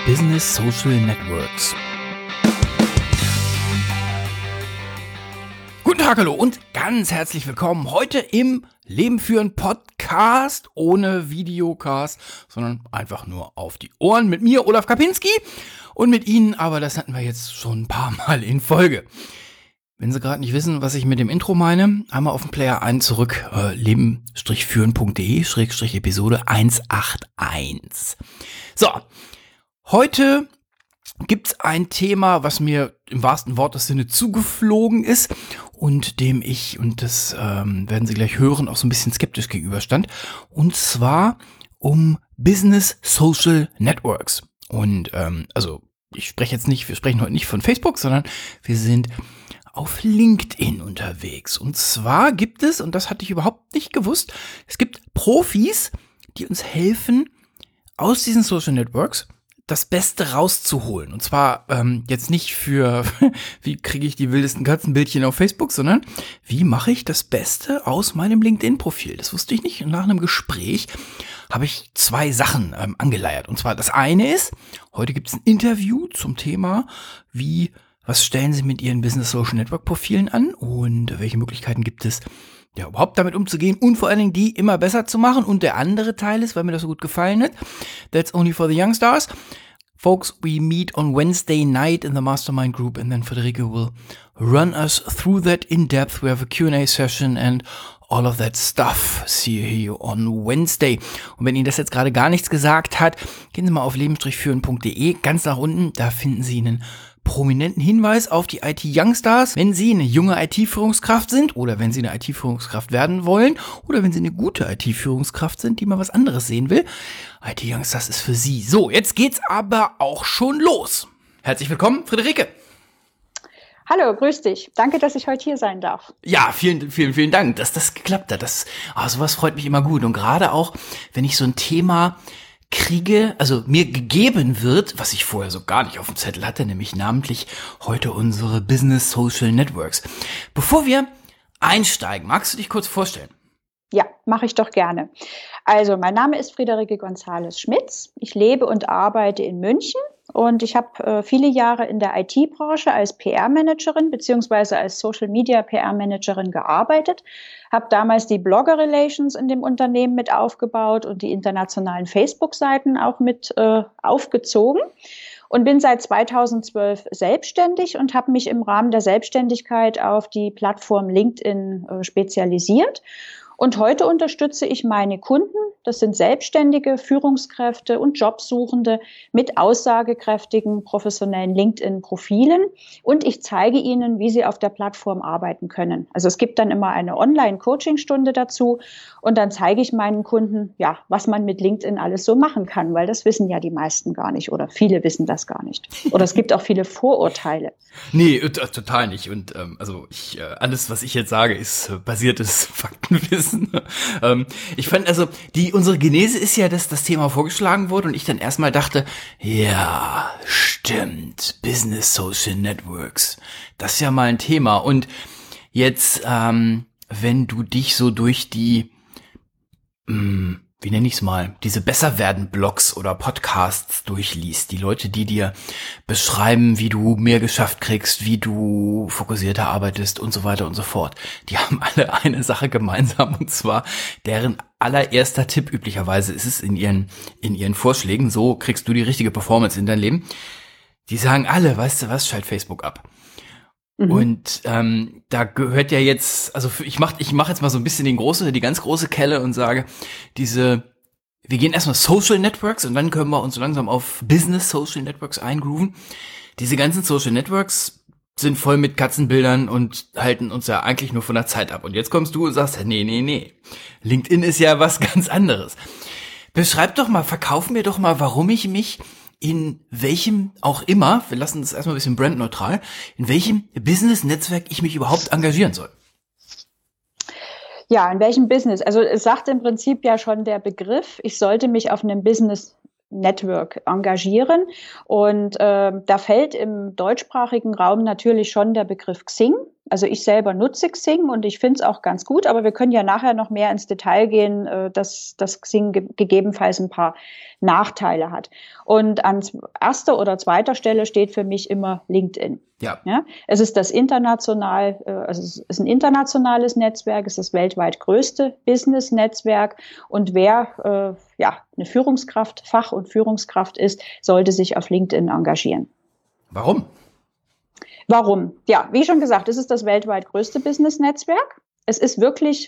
Business Social Networks. Guten Tag, hallo und ganz herzlich willkommen heute im Leben führen Podcast ohne Videocast, sondern einfach nur auf die Ohren mit mir, Olaf Kapinski, und mit Ihnen, aber das hatten wir jetzt schon ein paar Mal in Folge. Wenn Sie gerade nicht wissen, was ich mit dem Intro meine, einmal auf den Player ein zurück, leben-führen.de/Episode 181. So, heute gibt's ein Thema, was mir im wahrsten Wort des Sinne zugeflogen ist und dem ich, und das werden Sie gleich hören, auch so ein bisschen skeptisch gegenüberstand. Und zwar um Business Social Networks. Und wir sprechen heute nicht von Facebook, sondern wir sind auf LinkedIn unterwegs. Und zwar gibt es, und das hatte ich überhaupt nicht gewusst, es gibt Profis, die uns helfen, aus diesen Social Networks das Beste rauszuholen. Und zwar jetzt nicht für, wie kriege ich die wildesten Katzenbildchen auf Facebook, sondern wie mache ich das Beste aus meinem LinkedIn-Profil. Das wusste ich nicht. Und nach einem Gespräch habe ich zwei Sachen angeleiert. Und zwar das eine ist, heute gibt es ein Interview zum Thema, was stellen Sie mit Ihren Business Social Network Profilen an und welche Möglichkeiten gibt es, ja, überhaupt damit umzugehen und vor allen Dingen die immer besser zu machen. Und der andere Teil ist, weil mir das so gut gefallen hat, That's Only for the Young Stars. Folks, we meet on Wednesday night in the Mastermind Group and then Friederike will run us through that in depth. We have a Q&A session and all of that stuff. See you on Wednesday. Und wenn Ihnen das jetzt gerade gar nichts gesagt hat, gehen Sie mal auf leben-führen.de. Ganz nach unten, da finden Sie einen prominenten Hinweis auf die IT-Youngstars. Wenn Sie eine junge IT-Führungskraft sind oder wenn Sie eine IT-Führungskraft werden wollen oder wenn Sie eine gute IT-Führungskraft sind, die mal was anderes sehen will, IT-Youngstars ist für Sie. So, jetzt geht's aber auch schon los. Herzlich willkommen, Friederike. Hallo, grüß dich. Danke, dass ich heute hier sein darf. Ja, vielen Dank, dass das geklappt hat. Sowas freut mich immer gut. Und gerade auch, wenn ich so ein Thema kriege, also mir gegeben wird, was ich vorher so gar nicht auf dem Zettel hatte, nämlich namentlich heute unsere Business Social Networks. Bevor wir einsteigen, magst du dich kurz vorstellen? Ja, mache ich doch gerne. Also, mein Name ist Friederike González-Schmitz. Ich lebe und arbeite in München und ich habe viele Jahre in der IT-Branche als PR-Managerin beziehungsweise als Social-Media-PR-Managerin gearbeitet, habe damals die Blogger-Relations in dem Unternehmen mit aufgebaut und die internationalen Facebook-Seiten auch mit aufgezogen. Und bin seit 2012 selbstständig und habe mich im Rahmen der Selbstständigkeit auf die Plattform LinkedIn spezialisiert. Und heute unterstütze ich meine Kunden, das sind Selbstständige, Führungskräfte und Jobsuchende mit aussagekräftigen professionellen LinkedIn-Profilen. Und ich zeige ihnen, wie sie auf der Plattform arbeiten können. Also es gibt dann immer eine Online-Coaching-Stunde dazu und dann zeige ich meinen Kunden, ja, was man mit LinkedIn alles so machen kann, weil das wissen ja die meisten gar nicht oder viele wissen das gar nicht. Oder es gibt auch viele Vorurteile. Nee, total nicht. Und alles, was ich jetzt sage, ist basiertes Faktenwissen. Ich fand unsere Genese ist ja, dass das Thema vorgeschlagen wurde und ich dann erstmal dachte, ja, stimmt, Business Social Networks, das ist ja mal ein Thema. Und jetzt, wenn du dich so durch die, wie nenne ich es mal, diese Besserwerden-Blogs oder Podcasts durchliest, die Leute, die dir beschreiben, wie du mehr geschafft kriegst, wie du fokussierter arbeitest und so weiter und so fort, die haben alle eine Sache gemeinsam und zwar deren allererster Tipp üblicherweise ist es in ihren Vorschlägen, so kriegst du die richtige Performance in dein Leben. Die sagen alle, weißt du was, schalt Facebook ab. Und da gehört ja jetzt, also ich mach jetzt mal so ein bisschen die ganz große Kelle und sage, wir gehen erstmal Social Networks und dann können wir uns so langsam auf Business Social Networks eingrooven. Diese ganzen Social Networks sind voll mit Katzenbildern und halten uns ja eigentlich nur von der Zeit ab. Und jetzt kommst du und sagst, nee. LinkedIn ist ja was ganz anderes. Verkauf mir doch mal, warum ich mich in welchem auch immer, wir lassen das erstmal ein bisschen brandneutral, in welchem Business-Netzwerk ich mich überhaupt engagieren soll. Ja, in welchem Business? Also es sagt im Prinzip ja schon der Begriff, ich sollte mich auf einem Business Network engagieren. Und da fällt im deutschsprachigen Raum natürlich schon der Begriff Xing. Also ich selber nutze Xing und ich finde es auch ganz gut, aber wir können ja nachher noch mehr ins Detail gehen, dass Xing gegebenenfalls ein paar Nachteile hat. Und an erster oder zweiter Stelle steht für mich immer LinkedIn. Ja. Ja, es ist also es ist ein internationales Netzwerk, es ist das weltweit größte Business-Netzwerk und wer eine Führungskraft, Fach- und Führungskraft ist, sollte sich auf LinkedIn engagieren. Warum? Warum? Ja, wie schon gesagt, es ist das weltweit größte Business-Netzwerk. Es ist wirklich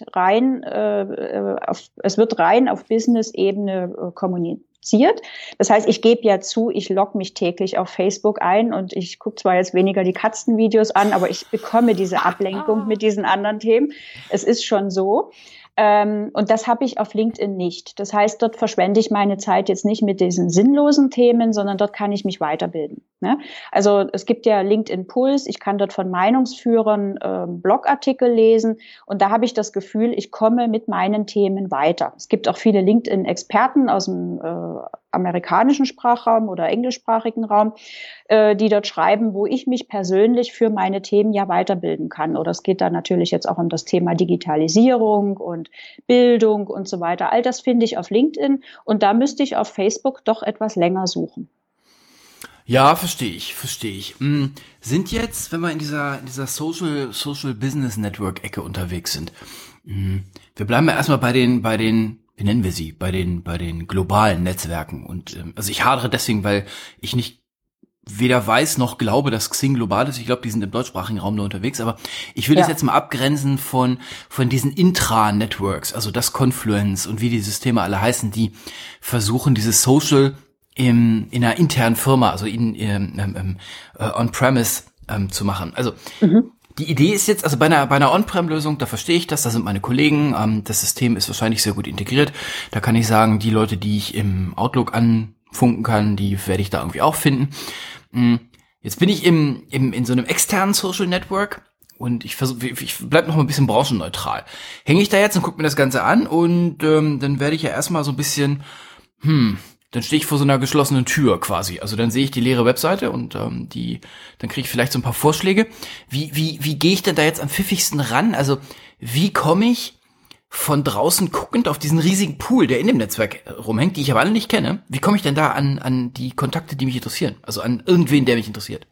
es wird rein auf Business-Ebene kommuniziert. Das heißt, ich gebe ja zu, ich logge mich täglich auf Facebook ein und ich gucke zwar jetzt weniger die Katzenvideos an, aber ich bekomme diese Ablenkung mit diesen anderen Themen. Es ist schon so. Und das habe ich auf LinkedIn nicht. Das heißt, dort verschwende ich meine Zeit jetzt nicht mit diesen sinnlosen Themen, sondern dort kann ich mich weiterbilden. Ne? Also es gibt ja LinkedIn Puls, ich kann dort von Meinungsführern Blogartikel lesen und da habe ich das Gefühl, ich komme mit meinen Themen weiter. Es gibt auch viele LinkedIn-Experten aus dem amerikanischen Sprachraum oder englischsprachigen Raum, die dort schreiben, wo ich mich persönlich für meine Themen ja weiterbilden kann. Oder es geht da natürlich jetzt auch um das Thema Digitalisierung und Bildung und so weiter. All das finde ich auf LinkedIn und da müsste ich auf Facebook doch etwas länger suchen. Ja, verstehe ich. Sind jetzt, wenn wir in dieser Social Business Network Ecke unterwegs sind, wir bleiben ja erstmal bei den, wie nennen wir sie, bei den globalen Netzwerken. Und also ich hadere deswegen, weil ich nicht weder weiß noch glaube, dass Xing global ist. Ich glaube, die sind im deutschsprachigen Raum nur unterwegs. Aber ich will das jetzt mal abgrenzen von diesen Intra-Networks, also das Confluence und wie die Systeme alle heißen, die versuchen, dieses Social in einer internen Firma, also on-premise zu machen. Also die Idee ist jetzt, also bei einer On-Prem-Lösung, da verstehe ich das, da sind meine Kollegen, das System ist wahrscheinlich sehr gut integriert. Da kann ich sagen, die Leute, die ich im Outlook anfunken kann, die werde ich da irgendwie auch finden. Jetzt bin ich in so einem externen Social Network und ich bleib noch mal ein bisschen branchenneutral. Hänge ich da jetzt und gucke mir das Ganze an und dann werde ich ja erstmal so ein bisschen, dann stehe ich vor so einer geschlossenen Tür quasi. Also dann sehe ich die leere Webseite und dann kriege ich vielleicht so ein paar Vorschläge. Wie gehe ich denn da jetzt am pfiffigsten ran? Also wie komme ich von draußen guckend auf diesen riesigen Pool, der in dem Netzwerk rumhängt, die ich aber alle nicht kenne? Wie komme ich denn da an die Kontakte, die mich interessieren? Also an irgendwen, der mich interessiert?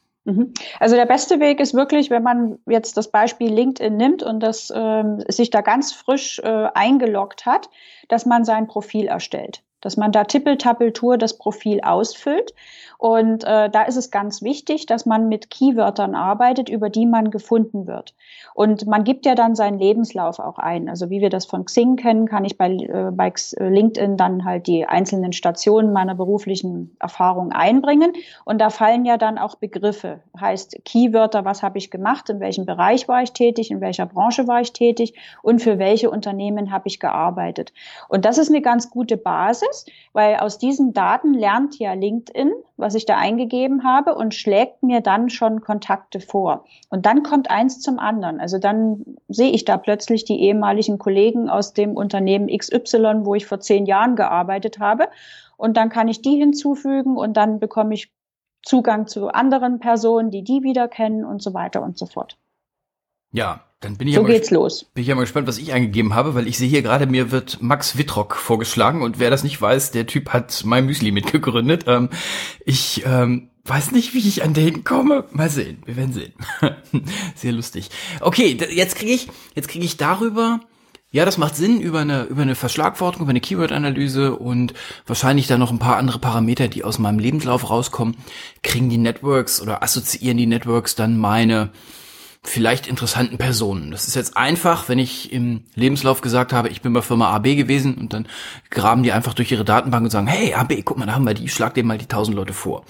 Also der beste Weg ist wirklich, wenn man jetzt das Beispiel LinkedIn nimmt und das sich da ganz frisch eingeloggt hat, dass man sein Profil erstellt. Dass man da Tippeltappeltour das Profil ausfüllt. Und da ist es ganz wichtig, dass man mit Keywörtern arbeitet, über die man gefunden wird. Und man gibt ja dann seinen Lebenslauf auch ein. Also wie wir das von Xing kennen, kann ich bei LinkedIn dann halt die einzelnen Stationen meiner beruflichen Erfahrung einbringen. Und da fallen ja dann auch Begriffe. Heißt Keywörter, was habe ich gemacht, in welchem Bereich war ich tätig, in welcher Branche war ich tätig und für welche Unternehmen habe ich gearbeitet. Und das ist eine ganz gute Basis, weil aus diesen Daten lernt ja LinkedIn, was ich da eingegeben habe und schlägt mir dann schon Kontakte vor. Und dann kommt eins zum anderen. Also dann sehe ich da plötzlich die ehemaligen Kollegen aus dem Unternehmen XY, wo ich vor 10 Jahren gearbeitet habe. Und dann kann ich die hinzufügen und dann bekomme ich Zugang zu anderen Personen, die wieder kennen und so weiter und so fort. Ja, dann bin ich so geht's los. Bin ich ja mal gespannt, was ich eingegeben habe, weil ich sehe hier gerade, mir wird Max Wittrock vorgeschlagen und wer das nicht weiß, der Typ hat My Müsli mitgegründet. Ich weiß nicht, wie ich an den komme. Mal sehen, wir werden sehen. Sehr lustig. Okay, jetzt kriege ich darüber, ja, das macht Sinn, über eine Verschlagwortung, über eine Keyword-Analyse und wahrscheinlich dann noch ein paar andere Parameter, die aus meinem Lebenslauf rauskommen, kriegen die Networks oder assoziieren die Networks dann meine vielleicht interessanten Personen. Das ist jetzt einfach, wenn ich im Lebenslauf gesagt habe, ich bin bei Firma AB gewesen und dann graben die einfach durch ihre Datenbank und sagen, hey AB, guck mal, da haben wir die, schlag dir mal die 1000 Leute vor.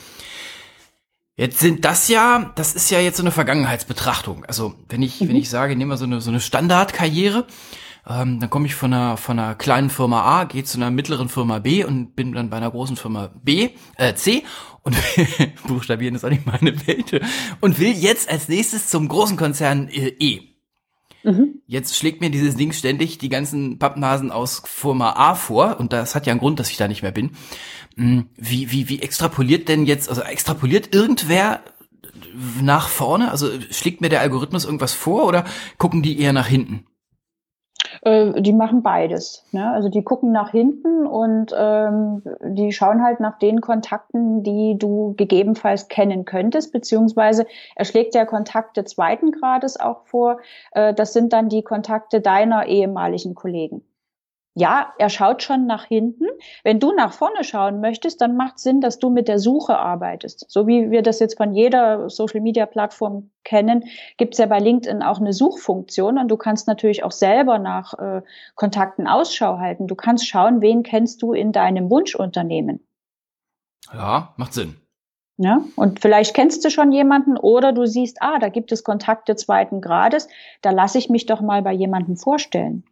Jetzt das ist ja jetzt so eine Vergangenheitsbetrachtung. Also wenn ich sage, nehmen wir so eine Standardkarriere, dann komme ich von einer kleinen Firma A, gehe zu einer mittleren Firma B und bin dann bei einer großen Firma C und buchstabieren ist auch nicht meine Welt und will jetzt als nächstes zum großen Konzern E. Jetzt schlägt mir dieses Ding ständig die ganzen Pappnasen aus Firma A vor und das hat ja einen Grund, dass ich da nicht mehr bin. Wie extrapoliert denn jetzt, also extrapoliert irgendwer nach vorne? Also schlägt mir der Algorithmus irgendwas vor oder gucken die eher nach hinten? Die machen beides. Ne? Also die gucken nach hinten und die schauen halt nach den Kontakten, die du gegebenenfalls kennen könntest, beziehungsweise er schlägt ja Kontakte zweiten Grades auch vor. Das sind dann die Kontakte deiner ehemaligen Kollegen. Ja, er schaut schon nach hinten. Wenn du nach vorne schauen möchtest, dann macht Sinn, dass du mit der Suche arbeitest. So wie wir das jetzt von jeder Social-Media-Plattform kennen, gibt es ja bei LinkedIn auch eine Suchfunktion und du kannst natürlich auch selber nach Kontakten Ausschau halten. Du kannst schauen, wen kennst du in deinem Wunschunternehmen. Ja, macht Sinn. Ja, und vielleicht kennst du schon jemanden oder du siehst, da gibt es Kontakte zweiten Grades, da lasse ich mich doch mal bei jemandem vorstellen.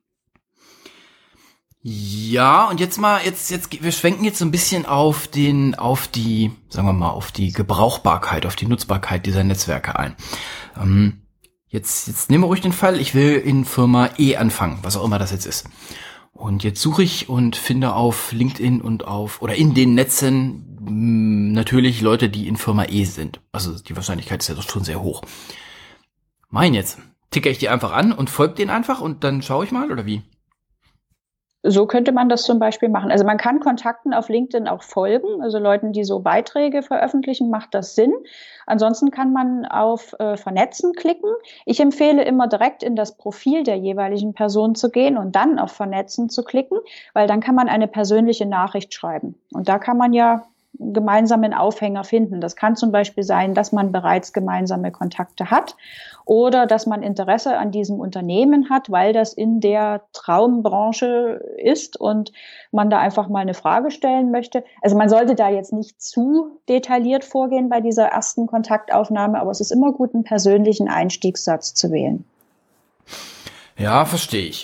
Ja, und jetzt wir schwenken jetzt so ein bisschen auf die, sagen wir mal, auf die Gebrauchbarkeit, auf die Nutzbarkeit dieser Netzwerke ein. Jetzt nehmen wir ruhig den Fall, ich will in Firma E anfangen, was auch immer das jetzt ist. Und jetzt suche ich und finde auf LinkedIn und oder in den Netzen natürlich Leute, die in Firma E sind. Also die Wahrscheinlichkeit ist ja doch schon sehr hoch. Jetzt ticker ich die einfach an und folge denen einfach und dann schaue ich mal, oder wie? So könnte man das zum Beispiel machen. Also man kann Kontakten auf LinkedIn auch folgen, also Leuten, die so Beiträge veröffentlichen, macht das Sinn. Ansonsten kann man auf Vernetzen klicken. Ich empfehle immer direkt in das Profil der jeweiligen Person zu gehen und dann auf Vernetzen zu klicken, weil dann kann man eine persönliche Nachricht schreiben. Und da kann man ja gemeinsamen Aufhänger finden. Das kann zum Beispiel sein, dass man bereits gemeinsame Kontakte hat oder dass man Interesse an diesem Unternehmen hat, weil das in der Traumbranche ist und man da einfach mal eine Frage stellen möchte. Also man sollte da jetzt nicht zu detailliert vorgehen bei dieser ersten Kontaktaufnahme, aber es ist immer gut, einen persönlichen Einstiegssatz zu wählen. Ja, verstehe ich.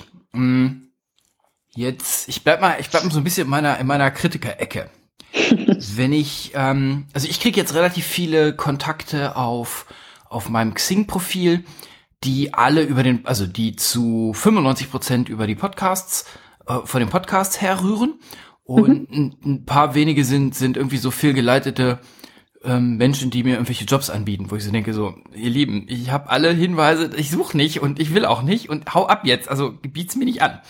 Jetzt, ich bleib mal so ein bisschen in meiner Kritiker-Ecke. Wenn ich kriege jetzt relativ viele Kontakte auf meinem Xing-Profil, die alle die zu 95% über die Podcasts, von den Podcasts herrühren. Und ein paar wenige sind irgendwie so fehlgeleitete Menschen, die mir irgendwelche Jobs anbieten, wo ich so denke, so, ihr Lieben, ich habe alle Hinweise, ich suche nicht und ich will auch nicht und hau ab jetzt, also biet's mir nicht an.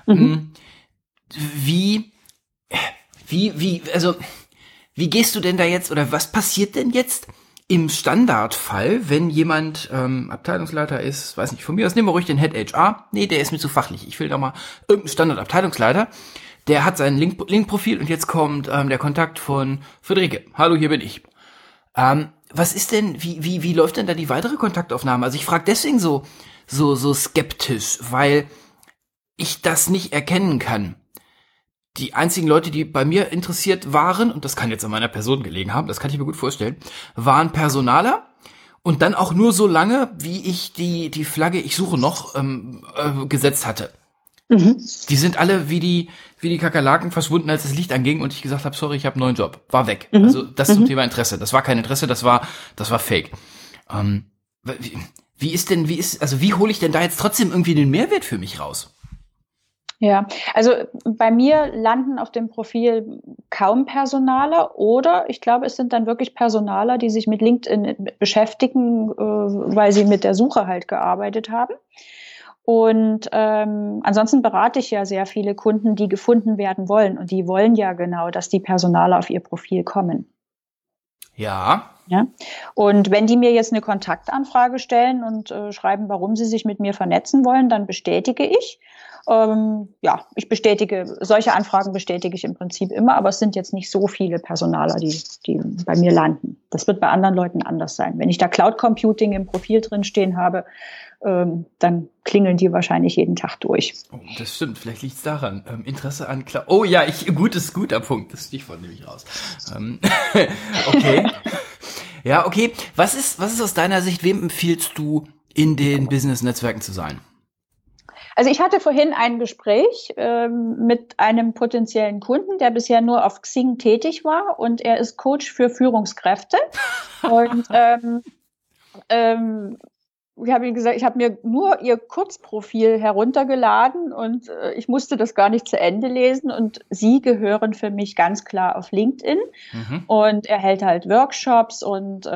Wie gehst du denn da jetzt oder was passiert denn jetzt im Standardfall, wenn jemand Abteilungsleiter ist, weiß nicht, von mir aus, nehmen wir ruhig den Head HR, nee, der ist mir zu fachlich, ich will da mal irgendeinen Standardabteilungsleiter, der hat sein Link-Profil und jetzt kommt der Kontakt von Friederike, hallo, hier bin ich. Was ist denn, wie läuft denn da die weitere Kontaktaufnahme? Also ich frage deswegen so skeptisch, weil ich das nicht erkennen kann. Die einzigen Leute, die bei mir interessiert waren, und das kann jetzt an meiner Person gelegen haben, das kann ich mir gut vorstellen, waren Personaler und dann auch nur so lange, wie ich die Flagge ich suche noch gesetzt hatte. Die sind alle wie die Kakerlaken verschwunden, als das Licht anging und ich gesagt habe, sorry, ich habe einen neuen Job. War weg. Also das zum Thema Interesse. Das war kein Interesse, das war fake. Wie hole ich denn da jetzt trotzdem irgendwie den Mehrwert für mich raus? Ja, also bei mir landen auf dem Profil kaum Personaler oder ich glaube, es sind dann wirklich Personaler, die sich mit LinkedIn beschäftigen, weil sie mit der Suche halt gearbeitet haben. Und ansonsten berate ich ja sehr viele Kunden, die gefunden werden wollen. Und die wollen ja genau, dass die Personaler auf ihr Profil kommen. Ja. Ja. Und wenn die mir jetzt eine Kontaktanfrage stellen und schreiben, warum sie sich mit mir vernetzen wollen, dann bestätige ich. Solche Anfragen bestätige ich im Prinzip immer, aber es sind jetzt nicht so viele Personaler, die bei mir landen. Das wird bei anderen Leuten anders sein. Wenn ich da Cloud Computing im Profil drin stehen habe, dann klingeln die wahrscheinlich jeden Tag durch. Oh, das stimmt, vielleicht liegt es daran. Interesse an Cloud. Oh ja, guter Punkt. Das Stichwort nehme ich raus. Okay. Ja, okay. Was ist aus deiner Sicht, wem empfiehlst du, in den Business-Netzwerken zu sein? Also ich hatte vorhin ein Gespräch mit einem potenziellen Kunden, der bisher nur auf Xing tätig war und er ist Coach für Führungskräfte. Und ich habe Ihnen gesagt, ich habe mir nur Ihr Kurzprofil heruntergeladen und ich musste das gar nicht zu Ende lesen. Und Sie gehören für mich ganz klar auf LinkedIn. Mhm. Und er hält halt Workshops und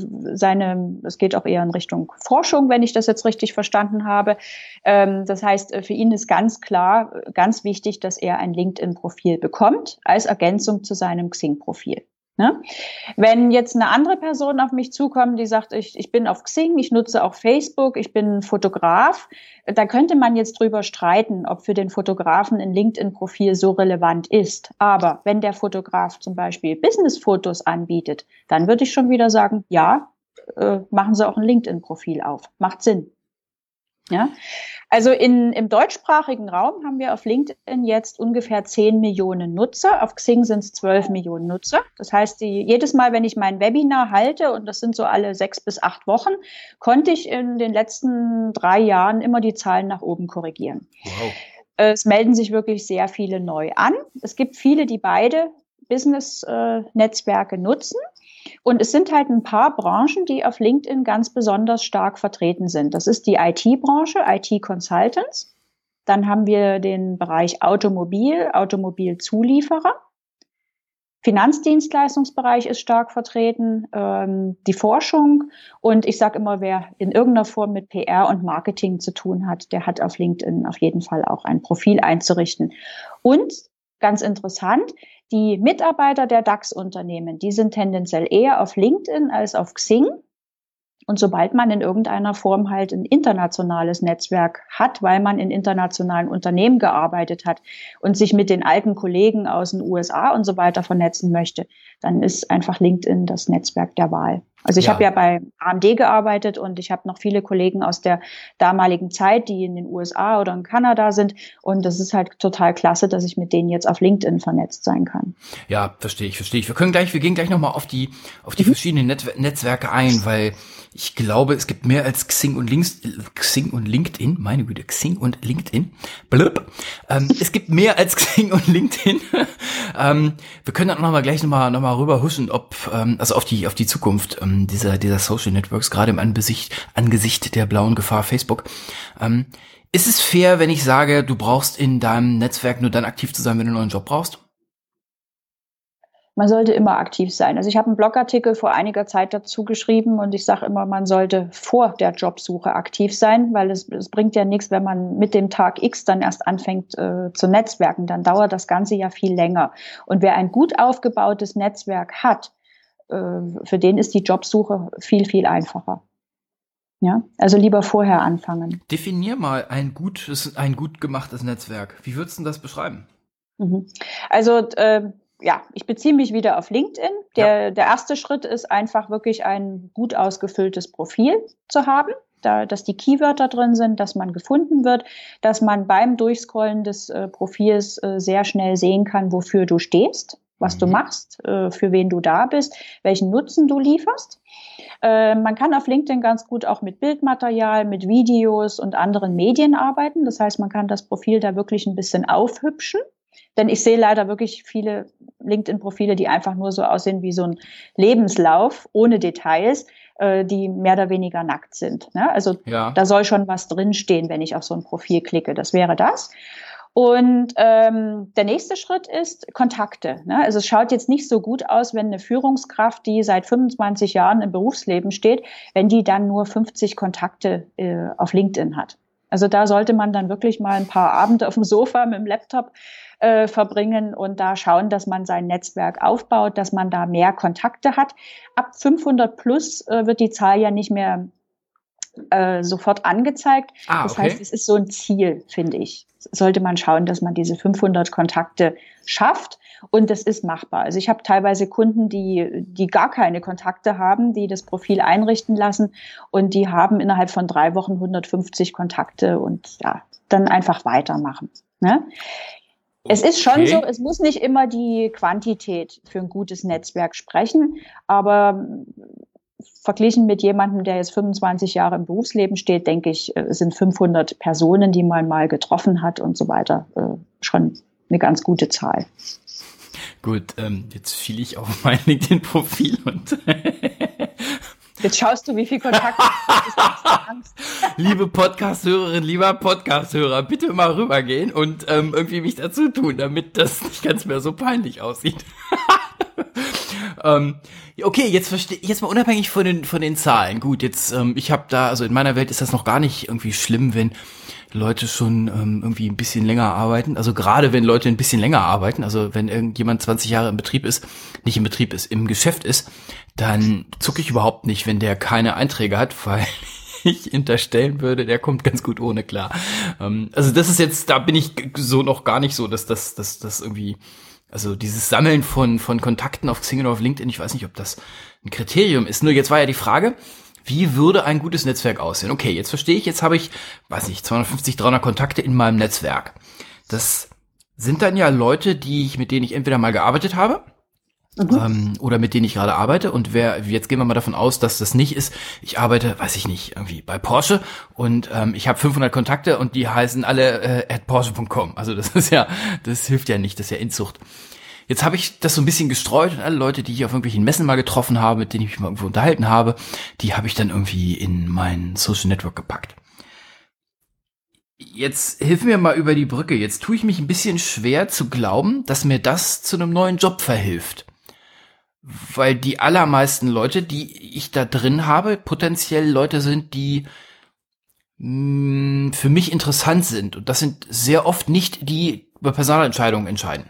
es geht auch eher in Richtung Forschung, wenn ich das jetzt richtig verstanden habe. Das heißt, für ihn ist ganz klar, ganz wichtig, dass er ein LinkedIn-Profil bekommt als Ergänzung zu seinem Xing-Profil. Ne? Wenn jetzt eine andere Person auf mich zukommt, die sagt, ich bin auf Xing, ich nutze auch Facebook, ich bin Fotograf, da könnte man jetzt drüber streiten, ob für den Fotografen ein LinkedIn-Profil so relevant ist. Aber wenn der Fotograf zum Beispiel Business-Fotos anbietet, dann würde ich schon wieder sagen, ja, machen Sie auch ein LinkedIn-Profil auf. Macht Sinn. Ja, also im deutschsprachigen Raum haben wir auf LinkedIn jetzt ungefähr 10 Millionen Nutzer. Auf Xing sind es 12 Millionen Nutzer. Das heißt, jedes Mal, wenn ich mein Webinar halte, und das sind so alle 6 bis 8 Wochen, konnte ich in den letzten 3 Jahren immer die Zahlen nach oben korrigieren. Wow. Es melden sich wirklich sehr viele neu an. Es gibt viele, die beide Business-Netzwerke nutzen. Und es sind halt ein paar Branchen, die auf LinkedIn ganz besonders stark vertreten sind. Das ist die IT-Branche, IT-Consultants. Dann haben wir den Bereich Automobilzulieferer. Finanzdienstleistungsbereich ist stark vertreten, die Forschung. Und ich sage immer, wer in irgendeiner Form mit PR und Marketing zu tun hat, der hat auf LinkedIn auf jeden Fall auch ein Profil einzurichten. Und ganz interessant, die Mitarbeiter der DAX-Unternehmen, die sind tendenziell eher auf LinkedIn als auf Xing. Und sobald man in irgendeiner Form halt ein internationales Netzwerk hat, weil man in internationalen Unternehmen gearbeitet hat und sich mit den alten Kollegen aus den USA und so weiter vernetzen möchte, dann ist einfach LinkedIn das Netzwerk der Wahl. Also ich habe ja bei AMD gearbeitet und ich habe noch viele Kollegen aus der damaligen Zeit, die in den USA oder in Kanada sind. Und das ist halt total klasse, dass ich mit denen jetzt auf LinkedIn vernetzt sein kann. Ja, verstehe ich. Wir gehen gleich nochmal auf die verschiedenen Netzwerke ein, weil ich glaube, es gibt mehr als Xing und LinkedIn. Meine Güte, Xing und LinkedIn. Blöb. Es gibt mehr als Xing und LinkedIn. Wir können dann gleich nochmal rüber huschen, also auf die Zukunft dieser Social Networks, gerade im Angesicht der blauen Gefahr Facebook. Ist es fair, wenn ich sage, du brauchst in deinem Netzwerk nur dann aktiv zu sein, wenn du einen neuen Job brauchst? Man sollte immer aktiv sein. Also ich habe einen Blogartikel vor einiger Zeit dazu geschrieben und ich sage immer, man sollte vor der Jobsuche aktiv sein, weil es bringt ja nichts, wenn man mit dem Tag X dann erst anfängt zu netzwerken. Dann dauert das Ganze ja viel länger. Und wer ein gut aufgebautes Netzwerk hat, für den ist die Jobsuche viel, viel einfacher. Ja, also lieber vorher anfangen. Definier mal ein gut gemachtes Netzwerk. Wie würdest du das beschreiben? Also ich beziehe mich wieder auf LinkedIn. Der erste Schritt ist einfach wirklich ein gut ausgefülltes Profil zu haben, dass die Keywörter drin sind, dass man gefunden wird, dass man beim Durchscrollen des Profils sehr schnell sehen kann, wofür du stehst, was du machst, für wen du da bist, welchen Nutzen du lieferst. Man kann auf LinkedIn ganz gut auch mit Bildmaterial, mit Videos und anderen Medien arbeiten. Das heißt, man kann das Profil da wirklich ein bisschen aufhübschen. Denn ich sehe leider wirklich viele LinkedIn-Profile, die einfach nur so aussehen wie so ein Lebenslauf ohne Details, die mehr oder weniger nackt sind. Ne? Also da soll schon was drinstehen, wenn ich auf so ein Profil klicke. Das wäre das. Und der nächste Schritt ist Kontakte. Ne? Also es schaut jetzt nicht so gut aus, wenn eine Führungskraft, die seit 25 Jahren im Berufsleben steht, wenn die dann nur 50 Kontakte auf LinkedIn hat. Also da sollte man dann wirklich mal ein paar Abende auf dem Sofa mit dem Laptop verbringen und da schauen, dass man sein Netzwerk aufbaut, dass man da mehr Kontakte hat. Ab 500 plus wird die Zahl ja nicht mehr sofort angezeigt. Das heißt, es ist so ein Ziel, finde ich. Sollte man schauen, dass man diese 500 Kontakte schafft und das ist machbar. Also ich habe teilweise Kunden, die gar keine Kontakte haben, die das Profil einrichten lassen und die haben innerhalb von 3 Wochen 150 Kontakte und dann einfach weitermachen. Ne? Es ist schon so, es muss nicht immer die Quantität für ein gutes Netzwerk sprechen, aber verglichen mit jemandem, der jetzt 25 Jahre im Berufsleben steht, denke ich, es sind 500 Personen, die man mal getroffen hat und so weiter, schon eine ganz gute Zahl. Gut, jetzt fiel ich auf mein LinkedIn-Profil und Jetzt schaust du, wie viel Kontakt ist. Angst. Liebe Podcast-Hörerin, lieber Podcast-Hörer, bitte mal rübergehen und irgendwie mich dazu tun, damit das nicht ganz mehr so peinlich aussieht. Okay, jetzt mal unabhängig von den Zahlen. Gut, jetzt ich habe da, also in meiner Welt ist das noch gar nicht irgendwie schlimm, wenn Leute schon irgendwie ein bisschen länger arbeiten. Also gerade wenn Leute ein bisschen länger arbeiten, also wenn irgendjemand 20 Jahre im Geschäft ist, dann zucke ich überhaupt nicht, wenn der keine Einträge hat, weil ich unterstellen würde, der kommt ganz gut ohne klar. Also das ist jetzt, da bin ich so noch gar nicht so, dass das irgendwie, also dieses Sammeln von Kontakten auf Xing oder auf LinkedIn, ich weiß nicht, ob das ein Kriterium ist. Nur jetzt war ja die Frage, wie würde ein gutes Netzwerk aussehen? Okay, jetzt verstehe ich, jetzt habe ich, 250, 300 Kontakte in meinem Netzwerk. Das sind dann ja Leute, mit denen ich entweder mal gearbeitet habe, oder mit denen ich gerade arbeite. Und jetzt gehen wir mal davon aus, dass das nicht ist, ich arbeite, weiß ich nicht, irgendwie bei Porsche und ich habe 500 Kontakte und die heißen alle @porsche.com. Also das hilft ja nicht, das ist ja Inzucht. Jetzt habe ich das so ein bisschen gestreut und alle Leute, die ich auf irgendwelchen Messen mal getroffen habe, mit denen ich mich mal irgendwo unterhalten habe, die habe ich dann irgendwie in mein Social Network gepackt. Jetzt hilf mir mal über die Brücke. Jetzt tue ich mich ein bisschen schwer zu glauben, dass mir das zu einem neuen Job verhilft. Weil die allermeisten Leute, die ich da drin habe, potenziell Leute sind, die für mich interessant sind. Und das sind sehr oft nicht die über Personalentscheidungen entscheiden.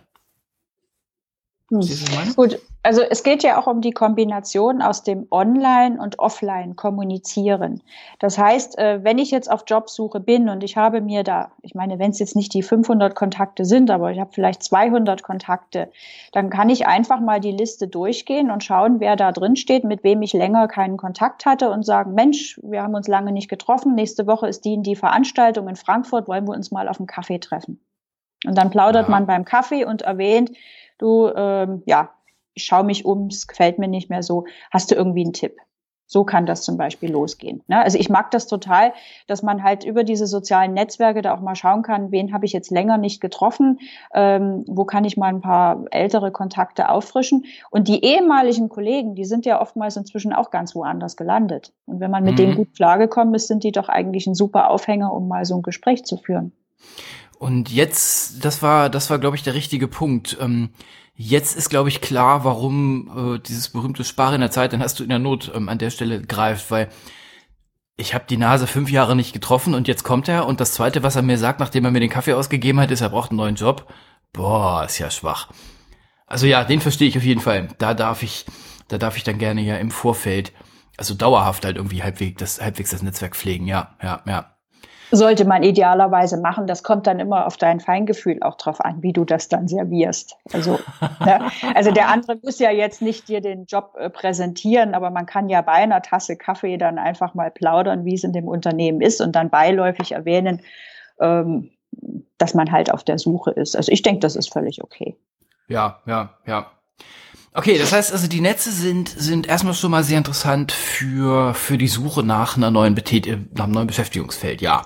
Gut, also es geht ja auch um die Kombination aus dem Online- und Offline-Kommunizieren. Das heißt, wenn ich jetzt auf Jobsuche bin und ich habe mir da, ich meine, wenn es jetzt nicht die 500 Kontakte sind, aber ich habe vielleicht 200 Kontakte, dann kann ich einfach mal die Liste durchgehen und schauen, wer da drin steht, mit wem ich länger keinen Kontakt hatte und sagen, Mensch, wir haben uns lange nicht getroffen, nächste Woche ist die Veranstaltung in Frankfurt, wollen wir uns mal auf einen Kaffee treffen. Und dann plaudert man beim Kaffee und erwähnt, du, ich schaue mich um, es gefällt mir nicht mehr so. Hast du irgendwie einen Tipp? So kann das zum Beispiel losgehen. Ne? Also ich mag das total, dass man halt über diese sozialen Netzwerke da auch mal schauen kann, wen habe ich jetzt länger nicht getroffen, wo kann ich mal ein paar ältere Kontakte auffrischen. Und die ehemaligen Kollegen, die sind ja oftmals inzwischen auch ganz woanders gelandet. Und wenn man mit denen gut klargekommen ist, sind die doch eigentlich ein super Aufhänger, um mal so ein Gespräch zu führen. Und jetzt, das war, glaube ich, der richtige Punkt. Jetzt ist, glaube ich, klar, warum dieses berühmte Sparen in der Zeit, dann hast du in der Not an der Stelle greift, weil ich habe die Nase 5 Jahre nicht getroffen und jetzt kommt er und das Zweite, was er mir sagt, nachdem er mir den Kaffee ausgegeben hat, ist, er braucht einen neuen Job. Boah, ist ja schwach. Also ja, den verstehe ich auf jeden Fall. Da darf ich dann gerne ja im Vorfeld, also dauerhaft halt irgendwie halbwegs das Netzwerk pflegen, ja. Sollte man idealerweise machen. Das kommt dann immer auf dein Feingefühl auch drauf an, wie du das dann servierst. Also, ne? Also der andere muss ja jetzt nicht dir den Job präsentieren, aber man kann ja bei einer Tasse Kaffee dann einfach mal plaudern, wie es in dem Unternehmen ist und dann beiläufig erwähnen, dass man halt auf der Suche ist. Also ich denke, das ist völlig okay. Ja. Okay, das heißt also, die Netze sind erstmal schon mal sehr interessant für die Suche nach einem neuen Beschäftigungsfeld, ja.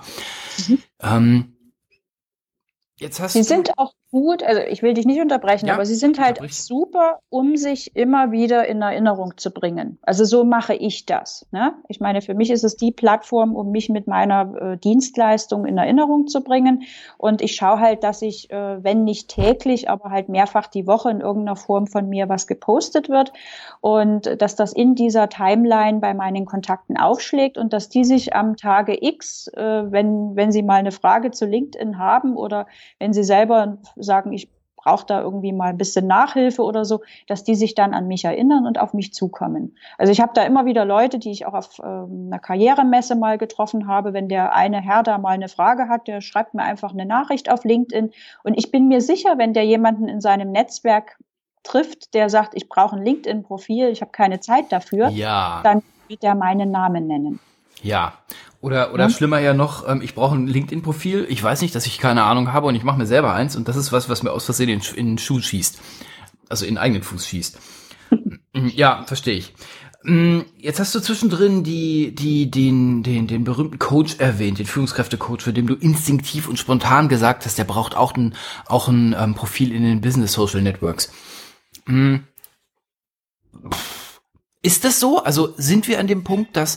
Sie sind auch gut, also ich will dich nicht unterbrechen, aber sie sind halt super, um sich immer wieder in Erinnerung zu bringen. Also so mache ich das. Ne? Ich meine, für mich ist es die Plattform, um mich mit meiner Dienstleistung in Erinnerung zu bringen. Und ich schaue halt, dass ich, wenn nicht täglich, aber halt mehrfach die Woche in irgendeiner Form von mir was gepostet wird und dass das in dieser Timeline bei meinen Kontakten aufschlägt und dass die sich am Tage X, wenn sie mal eine Frage zu LinkedIn haben oder wenn sie selber sagen, ich brauche da irgendwie mal ein bisschen Nachhilfe oder so, dass die sich dann an mich erinnern und auf mich zukommen. Also ich habe da immer wieder Leute, die ich auch auf einer Karrieremesse mal getroffen habe. Wenn der eine Herr da mal eine Frage hat, der schreibt mir einfach eine Nachricht auf LinkedIn. Und ich bin mir sicher, wenn der jemanden in seinem Netzwerk trifft, der sagt, ich brauche ein LinkedIn-Profil, ich habe keine Zeit dafür, dann wird er meinen Namen nennen. Ja, oder schlimmer ja noch, ich brauche ein LinkedIn-Profil, ich weiß nicht, dass ich keine Ahnung habe und ich mache mir selber eins und das ist was mir aus Versehen in den Schuh schießt, also in den eigenen Fuß schießt. Ja, verstehe ich. Jetzt hast du zwischendrin den berühmten Coach erwähnt, den Führungskräfte-Coach, für den du instinktiv und spontan gesagt hast, der braucht auch ein Profil in den Business Social Networks. Ist das so? Also sind wir an dem Punkt, dass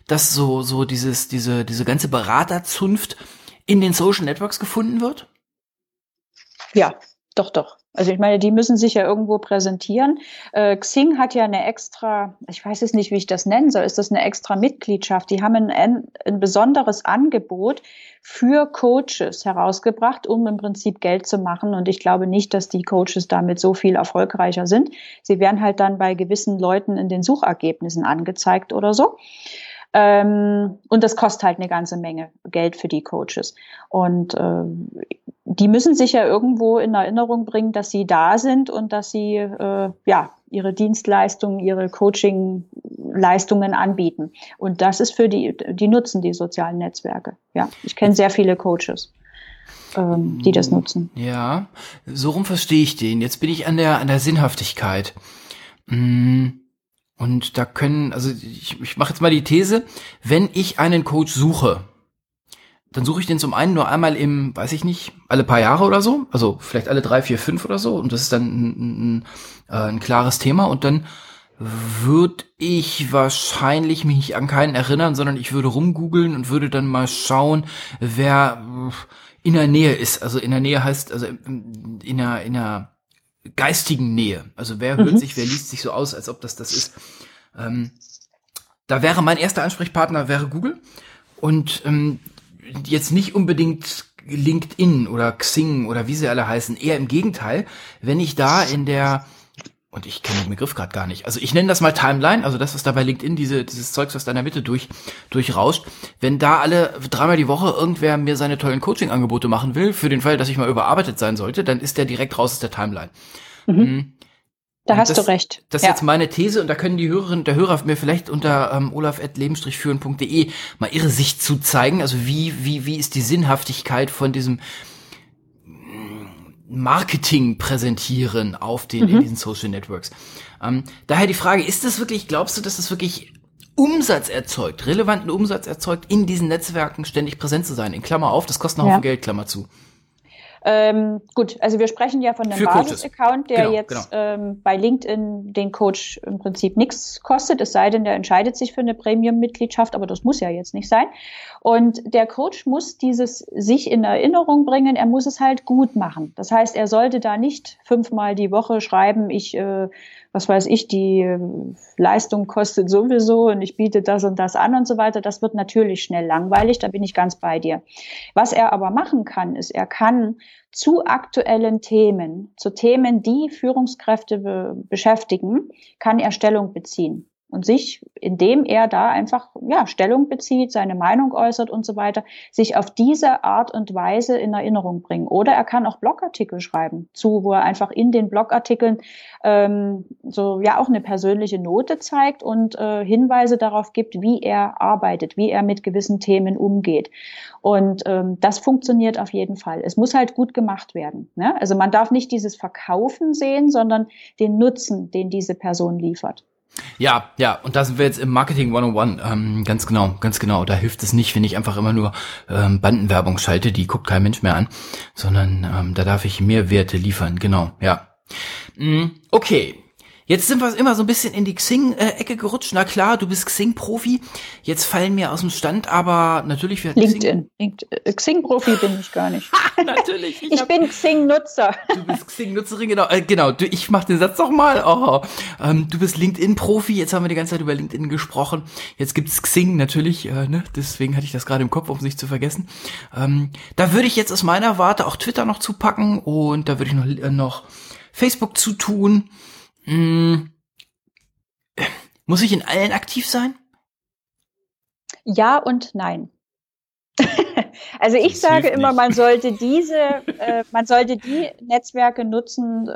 diese ganze Beraterzunft in den Social Networks gefunden wird? Ja, doch. Also ich meine, die müssen sich ja irgendwo präsentieren. Xing hat ja eine extra, ich weiß es nicht, wie ich das nennen soll, ist das eine extra Mitgliedschaft? Die haben ein besonderes Angebot für Coaches herausgebracht, um im Prinzip Geld zu machen. Und ich glaube nicht, dass die Coaches damit so viel erfolgreicher sind. Sie werden halt dann bei gewissen Leuten in den Suchergebnissen angezeigt oder so. Und das kostet halt eine ganze Menge Geld für die Coaches. Und die müssen sich ja irgendwo in Erinnerung bringen, dass sie da sind und dass sie ihre Dienstleistungen, ihre Coaching-Leistungen anbieten. Und das ist für die nutzen die sozialen Netzwerke. Ja, ich kenne sehr viele Coaches, die das nutzen. Ja, so rum verstehe ich den. Jetzt bin ich an der Sinnhaftigkeit. Und da also ich mache jetzt mal die These, wenn ich einen Coach suche, dann suche ich den zum einen nur einmal weiß ich nicht, alle paar Jahre oder so, also vielleicht alle 3, 4, 5 oder so, und das ist dann ein klares Thema, und dann würde ich wahrscheinlich mich nicht an keinen erinnern, sondern ich würde rumgoogeln und würde dann mal schauen, wer in der Nähe ist. Also in der Nähe heißt, also in einer geistigen Nähe. Also wer liest sich so aus, als ob das ist. Da wäre mein erster Ansprechpartner Google und jetzt nicht unbedingt LinkedIn oder Xing oder wie sie alle heißen. Eher im Gegenteil, wenn ich da und ich kenne den Begriff gerade gar nicht. Also ich nenne das mal Timeline, also das, was da bei LinkedIn, dieses Zeugs, was da in der Mitte durchrauscht. Wenn da alle 3-mal die Woche irgendwer mir seine tollen Coaching-Angebote machen will, für den Fall, dass ich mal überarbeitet sein sollte, dann ist der direkt raus aus der Timeline. Da hast du recht. Das ist jetzt meine These, und da können die Hörerinnen und der Hörer mir vielleicht unter olaf@leben-führen.de mal ihre Sicht zu zeigen. Also wie ist die Sinnhaftigkeit von diesem Marketing präsentieren in diesen Social Networks. Daher die Frage, glaubst du, dass das wirklich Umsatz erzeugt, relevanten Umsatz erzeugt, in diesen Netzwerken ständig präsent zu sein? In Klammer auf, das kostet einen Haufen Geld, Klammer zu. Gut, also wir sprechen ja von einem Basis-Account, der bei LinkedIn den Coach im Prinzip nichts kostet, es sei denn, der entscheidet sich für eine Premium-Mitgliedschaft, aber das muss ja jetzt nicht sein. Und der Coach muss dieses sich in Erinnerung bringen, er muss es halt gut machen. Das heißt, er sollte da nicht 5-mal die Woche schreiben, die Leistung kostet sowieso und ich biete das und das an und so weiter. Das wird natürlich schnell langweilig, da bin ich ganz bei dir. Was er aber machen kann, ist, er kann zu aktuellen Themen, zu Themen, die Führungskräfte beschäftigen, kann er Stellung beziehen. Und sich, indem er da einfach Stellung bezieht, seine Meinung äußert und so weiter, sich auf diese Art und Weise in Erinnerung bringen. Oder er kann auch Blogartikel schreiben, wo er einfach in den Blogartikeln auch eine persönliche Note zeigt und Hinweise darauf gibt, wie er arbeitet, wie er mit gewissen Themen umgeht. Und das funktioniert auf jeden Fall. Es muss halt gut gemacht werden, ne? Also man darf nicht dieses Verkaufen sehen, sondern den Nutzen, den diese Person liefert. Ja, und da sind wir jetzt im Marketing 101, ganz genau. Da hilft es nicht, wenn ich einfach immer nur Bandenwerbung schalte, die guckt kein Mensch mehr an, sondern da darf ich Mehrwerte liefern, genau, ja. Okay. Jetzt sind wir immer so ein bisschen in die Xing-Ecke gerutscht. Na klar, du bist Xing-Profi. Jetzt fallen mir aus dem Stand, aber natürlich... LinkedIn. Xing-Profi bin ich gar nicht. Natürlich. Ich bin Xing-Nutzer. Du bist Xing-Nutzerin, genau. Ich mach den Satz doch mal. Du bist LinkedIn-Profi. Jetzt haben wir die ganze Zeit über LinkedIn gesprochen. Jetzt gibt's Xing natürlich, deswegen hatte ich das gerade im Kopf, um es nicht zu vergessen. Da würde ich jetzt aus meiner Warte auch Twitter noch zupacken und da würde ich noch Facebook zutun. Muss ich in allen aktiv sein? Ja und nein. Also ich sage immer, man sollte die Netzwerke nutzen,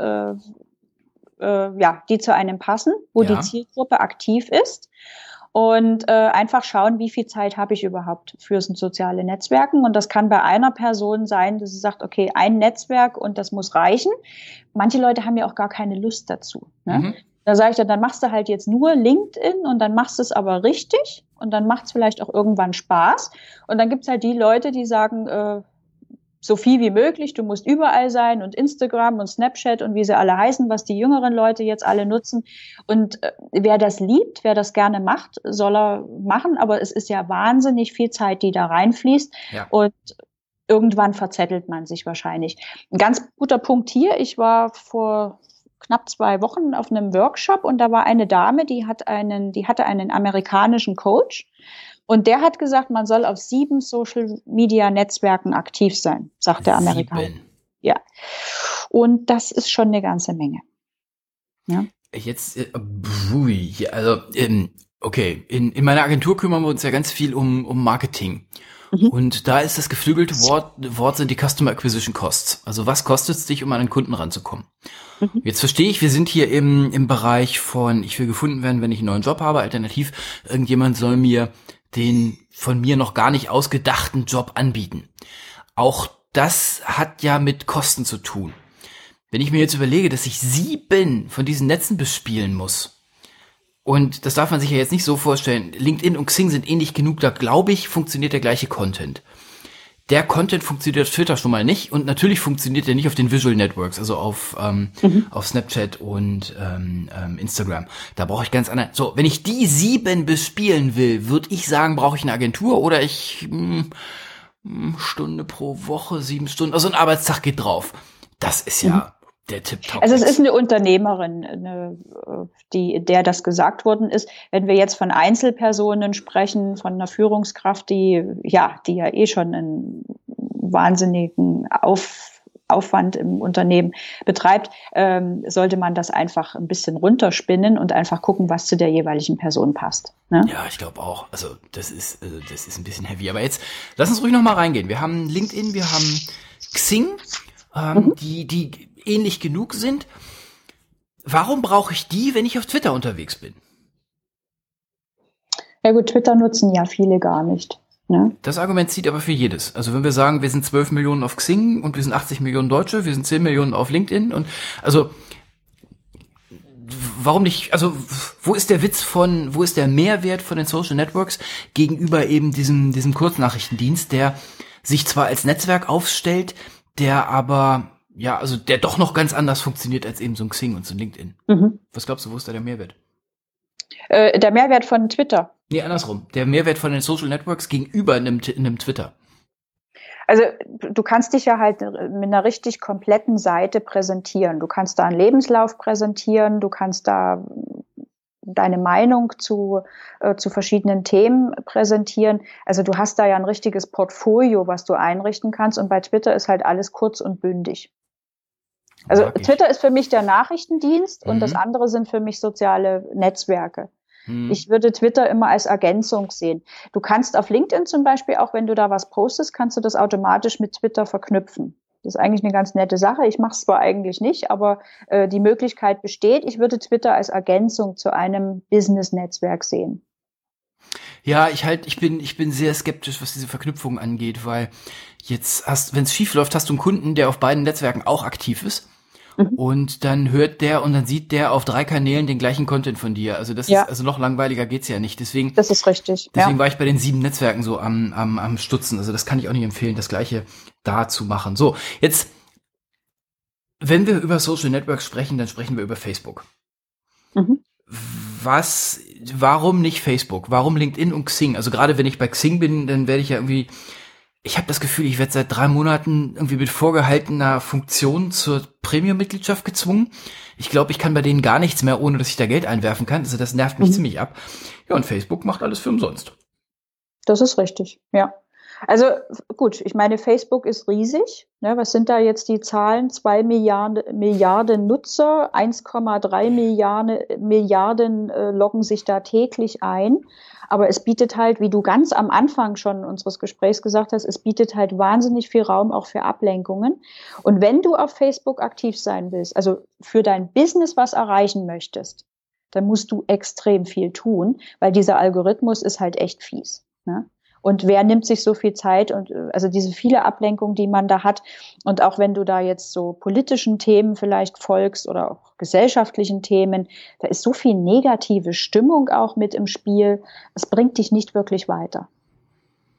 die zu einem passen, wo die Zielgruppe aktiv ist. Und einfach schauen, wie viel Zeit habe ich überhaupt für soziale Netzwerken. Und das kann bei einer Person sein, dass sie sagt, okay, ein Netzwerk und das muss reichen. Manche Leute haben ja auch gar keine Lust dazu. Ne? Da sage ich dann machst du halt jetzt nur LinkedIn und dann machst du es aber richtig und dann macht es vielleicht auch irgendwann Spaß. Und dann gibt es halt die Leute, die sagen, so viel wie möglich, du musst überall sein und Instagram und Snapchat und wie sie alle heißen, was die jüngeren Leute jetzt alle nutzen. Und wer das liebt, wer das gerne macht, soll er machen. Aber es ist ja wahnsinnig viel Zeit, die da reinfließt. Ja. Und irgendwann verzettelt man sich wahrscheinlich. Ein ganz guter Punkt hier. Ich war vor knapp 2 Wochen auf einem Workshop und da war eine Dame, die hatte einen amerikanischen Coach. Und der hat gesagt, man soll auf 7 Social-Media-Netzwerken aktiv sein, sagt der Amerikaner. 7. Ja. Und das ist schon eine ganze Menge. Ja. Jetzt, okay, in meiner Agentur kümmern wir uns ja ganz viel um Marketing. Und da ist das geflügelte Wort sind die Customer Acquisition Costs. Also was kostet es dich, um an einen Kunden ranzukommen? Jetzt verstehe ich, wir sind hier im Bereich von, ich will gefunden werden, wenn ich einen neuen Job habe, alternativ irgendjemand soll mir den von mir noch gar nicht ausgedachten Job anbieten. Auch das hat ja mit Kosten zu tun. Wenn ich mir jetzt überlege, dass ich 7 von diesen Netzen bespielen muss, und das darf man sich ja jetzt nicht so vorstellen, LinkedIn und Xing sind ähnlich genug, da glaube ich, funktioniert der gleiche Content. Der Content funktioniert auf Twitter schon mal nicht und natürlich funktioniert der nicht auf den Visual Networks, also auf Snapchat und Instagram. Da brauche ich ganz andere. So, wenn ich die 7 bespielen will, würde ich sagen, brauche ich eine Agentur oder ich Stunde pro Woche, 7 Stunden, also ein Arbeitstag geht drauf. Das ist ja der Tipptopp. Also es ist eine Unternehmerin, der das gesagt worden ist. Wenn wir jetzt von Einzelpersonen sprechen, von einer Führungskraft, die ja eh schon einen wahnsinnigen Aufwand im Unternehmen betreibt, sollte man das einfach ein bisschen runterspinnen und einfach gucken, was zu der jeweiligen Person passt. Ne? Ja, ich glaube auch. Also das ist ein bisschen heavy. Aber jetzt lass uns ruhig noch mal reingehen. Wir haben LinkedIn, wir haben Xing, die ähnlich genug sind. Warum brauche ich die, wenn ich auf Twitter unterwegs bin? Ja gut, Twitter nutzen ja viele gar nicht. Ne? Das Argument zieht aber für jedes. Also wenn wir sagen, wir sind 12 Millionen auf Xing und wir sind 80 Millionen Deutsche, wir sind 10 Millionen auf LinkedIn und also warum nicht, also wo ist der Mehrwert von den Social Networks gegenüber eben diesem Kurznachrichtendienst, der sich zwar als Netzwerk aufstellt, der aber der doch noch ganz anders funktioniert als eben so ein Xing und so ein LinkedIn. Was glaubst du, wo ist da der Mehrwert? Der Mehrwert von Twitter. Nee, andersrum. Der Mehrwert von den Social Networks gegenüber einem Twitter. Also du kannst dich ja halt mit einer richtig kompletten Seite präsentieren. Du kannst da einen Lebenslauf präsentieren, du kannst da deine Meinung zu verschiedenen Themen präsentieren. Also du hast da ja ein richtiges Portfolio, was du einrichten kannst. Und bei Twitter ist halt alles kurz und bündig. Also Twitter ist für mich der Nachrichtendienst und das andere sind für mich soziale Netzwerke. Ich würde Twitter immer als Ergänzung sehen. Du kannst auf LinkedIn zum Beispiel, auch wenn du da was postest, kannst du das automatisch mit Twitter verknüpfen. Das ist eigentlich eine ganz nette Sache. Ich mache es zwar eigentlich nicht, aber die Möglichkeit besteht. Ich würde Twitter als Ergänzung zu einem Business-Netzwerk sehen. Ja, ich bin sehr skeptisch, was diese Verknüpfung angeht, weil jetzt wenn es schief läuft, hast du einen Kunden, der auf beiden Netzwerken auch aktiv ist. Und dann hört der und dann sieht der auf 3 Kanälen den gleichen Content von dir. Also das ist, also noch langweiliger geht's ja nicht. Deswegen. Das ist richtig. Deswegen war ich bei den 7 Netzwerken so am Stutzen. Also das kann ich auch nicht empfehlen, das Gleiche da zu machen. So, jetzt, wenn wir über Social Networks sprechen, dann sprechen wir über Facebook. Warum nicht Facebook? Warum LinkedIn und Xing? Also gerade wenn ich bei Xing bin, dann werde ich ja irgendwie, ich habe das Gefühl, ich werde seit 3 Monaten irgendwie mit vorgehaltener Funktion zur Premium-Mitgliedschaft gezwungen. Ich glaube, ich kann bei denen gar nichts mehr, ohne dass ich da Geld einwerfen kann. Also das nervt mich ziemlich ab. Ja, und Facebook macht alles für umsonst. Das ist richtig, ja. Also gut, ich meine, Facebook ist riesig. Ne, was sind da jetzt die Zahlen? 2 Milliarden Nutzer, 1,3 Milliarden loggen sich da täglich ein. Aber es bietet halt, wie du ganz am Anfang schon unseres Gesprächs gesagt hast, es bietet halt wahnsinnig viel Raum auch für Ablenkungen. Und wenn du auf Facebook aktiv sein willst, also für dein Business was erreichen möchtest, dann musst du extrem viel tun, weil dieser Algorithmus ist halt echt fies. Ne? Und wer nimmt sich so viel Zeit und also diese viele Ablenkungen, die man da hat. Und auch wenn du da jetzt so politischen Themen vielleicht folgst oder auch gesellschaftlichen Themen, da ist so viel negative Stimmung auch mit im Spiel. Es bringt dich nicht wirklich weiter.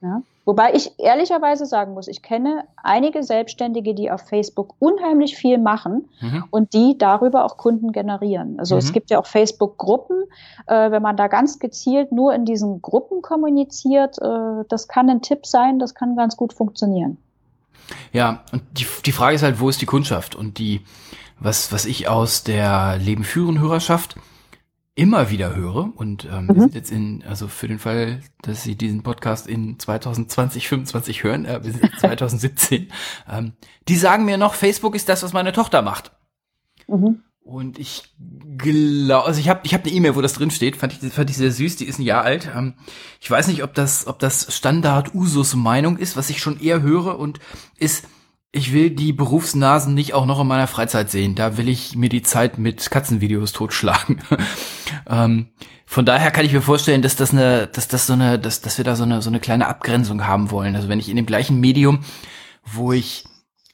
Ja. Wobei ich ehrlicherweise sagen muss, ich kenne einige Selbstständige, die auf Facebook unheimlich viel machen und die darüber auch Kunden generieren. Also es gibt ja auch Facebook-Gruppen, wenn man da ganz gezielt nur in diesen Gruppen kommuniziert, das kann ein Tipp sein, das kann ganz gut funktionieren. Ja, und die Frage ist halt, wo ist die Kundschaft? Und was ich aus der Leben führen Hörerschaft immer wieder höre, und wir sind jetzt also für den Fall, dass Sie diesen Podcast in 2020, 25 hören, wir sind jetzt 2017, die sagen mir noch, Facebook ist das, was meine Tochter macht. Und ich glaube, also ich hab eine E-Mail, wo das drin steht, fand ich sehr süß, die ist ein Jahr alt. Ich weiß nicht, ob das Standard-Usus-Meinung ist, was ich schon eher höre, und ist, ich will die Berufsnasen nicht auch noch in meiner Freizeit sehen. Da will ich mir die Zeit mit Katzenvideos totschlagen. Von daher kann ich mir vorstellen, dass wir da so eine kleine Abgrenzung haben wollen. Also wenn ich in dem gleichen Medium, wo ich